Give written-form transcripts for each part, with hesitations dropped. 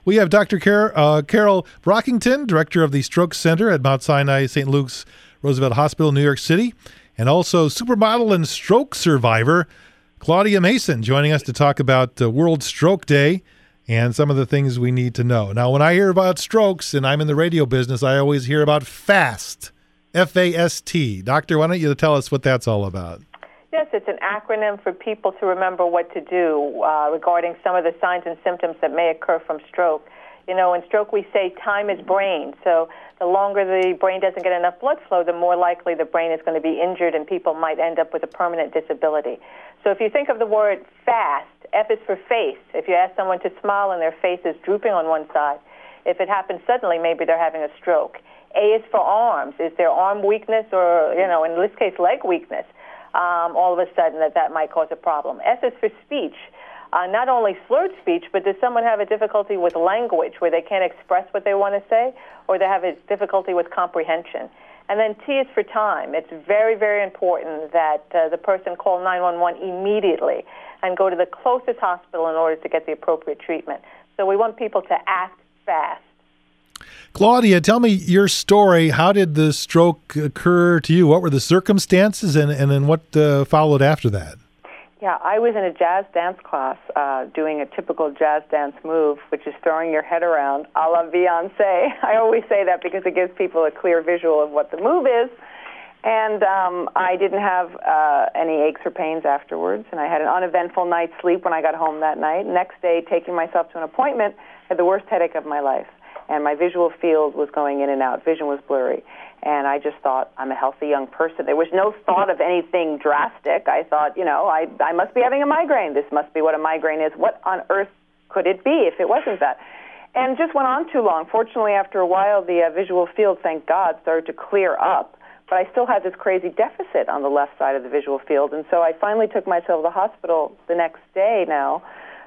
We have Dr. Carol Brockington, Director of the Stroke Center at Mount Sinai St. Luke's Roosevelt Hospital, New York City, and also supermodel and stroke survivor Claudia Mason, joining us to talk about World Stroke Day and some of the things we need to know. Now, when I hear about strokes, and I'm in the radio business, I always hear about FAST, F-A-S-T. Doctor, why don't you tell us what that's all about? Yes, it's an acronym for people to remember what to do regarding some of the signs and symptoms that may occur from stroke. You know, in stroke we say time is brain, so the longer the brain doesn't get enough blood flow, the more likely the brain is going to be injured and people might end up with a permanent disability. So if you think of the word FAST, F is for face. If you ask someone to smile and their face is drooping on one side, if it happens suddenly, maybe they're having a stroke. A is for arms. Is there arm weakness or, you know, in this case, leg weakness? All of a sudden that might cause a problem. S is for speech. Not only slurred speech, but does someone have a difficulty with language where they can't express what they want to say, or they have a difficulty with comprehension? And then T is for time. It's very, very important that the person call 911 immediately and go to the closest hospital in order to get the appropriate treatment. So we want people to act fast. Claudia, tell me your story. How did the stroke occur to you? What were the circumstances, and then what followed after that? Yeah, I was in a jazz dance class doing a typical jazz dance move, which is throwing your head around a la Beyoncé. I always say that because it gives people a clear visual of what the move is. And I didn't have any aches or pains afterwards, and I had an uneventful night's sleep when I got home that night. Next day, taking myself to an appointment, I had the worst headache of my life. And my visual field was going in and out. Vision was blurry. And I just thought, I'm a healthy young person. There was no thought of anything drastic. I thought, you know, I must be having a migraine. This must be what a migraine is. What on earth could it be if it wasn't that? And just went on too long. Fortunately, after a while, the visual field, thank God, started to clear up. But I still had this crazy deficit on the left side of the visual field. And so I finally took myself to the hospital the next day now.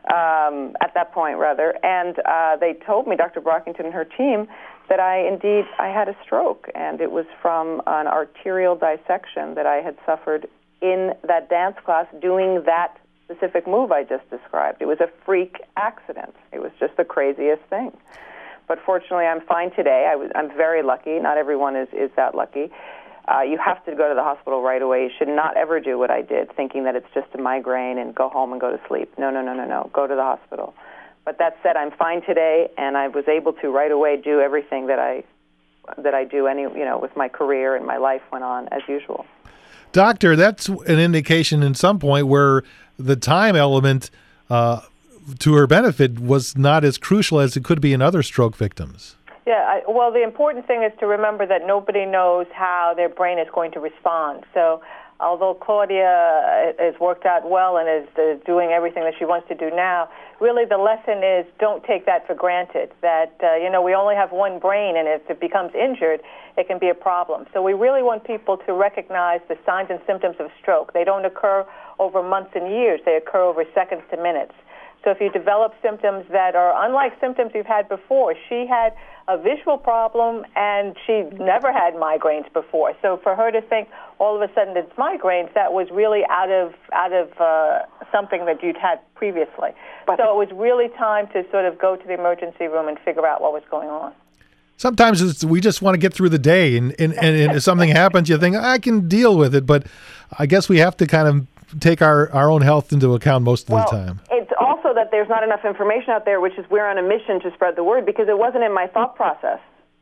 At that point, rather, and they told me, Dr. Brockington and her team, that I had a stroke, and it was from an arterial dissection that I had suffered in that dance class doing that specific move I just described. It was a freak accident. It was just the craziest thing. But fortunately, I'm fine today. I'm very lucky. Not everyone is that lucky. You have to go to the hospital right away. You should not ever do what I did, thinking that it's just a migraine and go home and go to sleep. No. Go to the hospital. But that said, I'm fine today, and I was able to right away do everything that I do with my career, and my life went on as usual. Doctor, that's an indication in some point where the time element to her benefit was not as crucial as it could be in other stroke victims. Yeah, well, the important thing is to remember that nobody knows how their brain is going to respond. So although Claudia has worked out well and is doing everything that she wants to do now, really the lesson is don't take that for granted, that, we only have one brain, and if it becomes injured, it can be a problem. So we really want people to recognize the signs and symptoms of stroke. They don't occur over months and years. They occur over seconds to minutes. So if you develop symptoms that are unlike symptoms you've had before, she had a visual problem and she never had migraines before. So for her to think all of a sudden it's migraines, that was really out of something that you'd had previously. So it was really time to sort of go to the emergency room and figure out what was going on. Sometimes we just want to get through the day, and if something happens, you think, I can deal with it. But I guess we have to kind of take our own health into account most of the time. It's also that there's not enough information out there, which is we're on a mission to spread the word, because it wasn't in my thought process.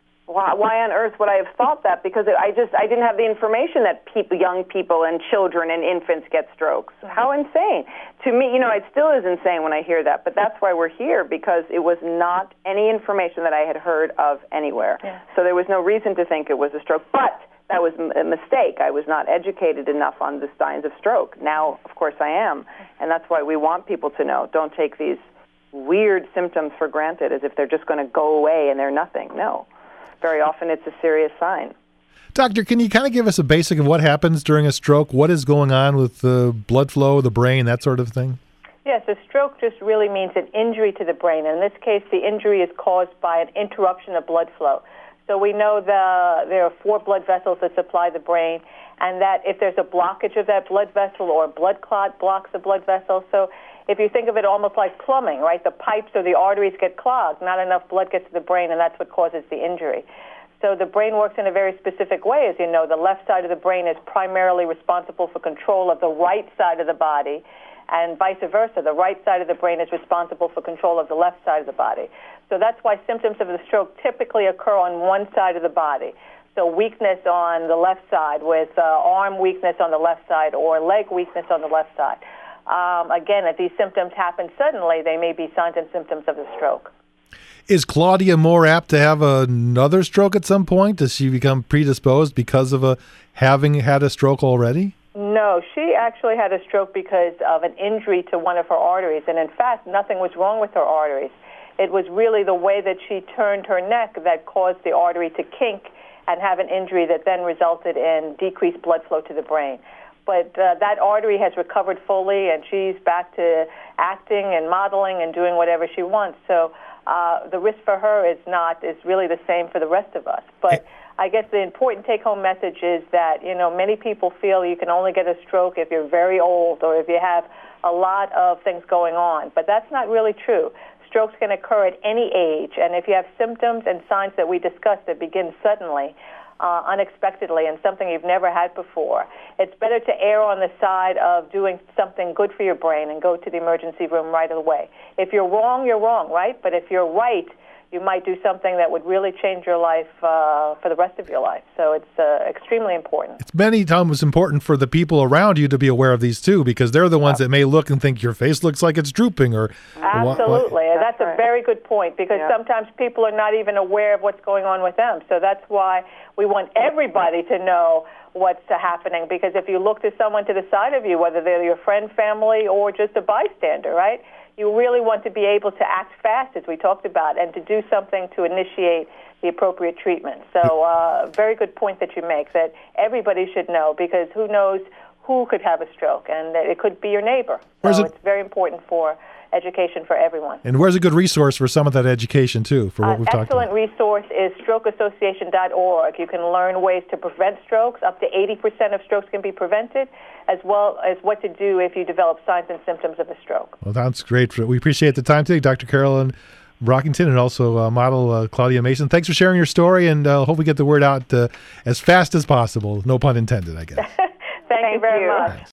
Why on earth would I have thought that? Because I didn't have the information that young people and children and infants get strokes. How insane. To me, it still is insane when I hear that, but that's why we're here, because it was not any information that I had heard of anywhere. Yeah. So there was no reason to think it was a stroke, but that was a mistake. I was not educated enough on the signs of stroke. Now, of course, I am, and that's why we want people to know. Don't take these weird symptoms for granted as if they're just going to go away and they're nothing. No. Very often it's a serious sign. Doctor, can you kind of give us a basic of what happens during a stroke? What is going on with the blood flow, the brain, that sort of thing? Yes, a stroke just really means an injury to the brain. And in this case, the injury is caused by an interruption of blood flow. So we know there are 4 blood vessels that supply the brain, and that if there's a blockage of that blood vessel or a blood clot blocks the blood vessel, so if you think of it almost like plumbing, right? The pipes or the arteries get clogged, not enough blood gets to the brain, and that's what causes the injury. So the brain works in a very specific way. As you know, the left side of the brain is primarily responsible for control of the right side of the body, and vice versa. The right side of the brain is responsible for control of the left side of the body. So that's why symptoms of the stroke typically occur on one side of the body. So weakness on the left side with arm weakness on the left side or leg weakness on the left side. Again, if these symptoms happen suddenly, they may be signs and symptoms of the stroke. Is Claudia more apt to have another stroke at some point? Does she become predisposed because of having had a stroke already? No, she actually had a stroke because of an injury to one of her arteries. And in fact, nothing was wrong with her arteries. It was really the way that she turned her neck that caused the artery to kink and have an injury that then resulted in decreased blood flow to the brain. But that artery has recovered fully, and she's back to acting and modeling and doing whatever she wants. So the risk for her is really the same for the rest of us. But I guess the important take-home message is that, many people feel you can only get a stroke if you're very old or if you have a lot of things going on. But that's not really true. Strokes can occur at any age, and if you have symptoms and signs that we discussed that begin suddenly, unexpectedly, and something you've never had before, it's better to err on the side of doing something good for your brain and go to the emergency room right away. If you're wrong, right? But if you're right, you might do something that would really change your life for the rest of your life. So it's extremely important. It's many times important for the people around you to be aware of these too, because they're the ones that may look and think your face looks like it's drooping. Or absolutely. That's a very good point, because sometimes people are not even aware of what's going on with them. So that's why we want everybody to know what's happening, because if you look to someone to the side of you, whether they're your friend, family, or just a bystander, right, you really want to be able to act fast, as we talked about, and to do something to initiate the appropriate treatment. So very good point that you make, that everybody should know, because who knows who could have a stroke, and it could be your neighbor. So it's very important for education for everyone. And where's a good resource for some of that education, too, for what we've talked about? Excellent resource is strokeassociation.org. You can learn ways to prevent strokes. Up to 80% of strokes can be prevented, as well as what to do if you develop signs and symptoms of a stroke. Well, that's great. We appreciate the time today, Dr. Carolyn Brockington, and also model Claudia Mason. Thanks for sharing your story, and hope we get the word out as fast as possible. No pun intended, I guess. Thank you very much.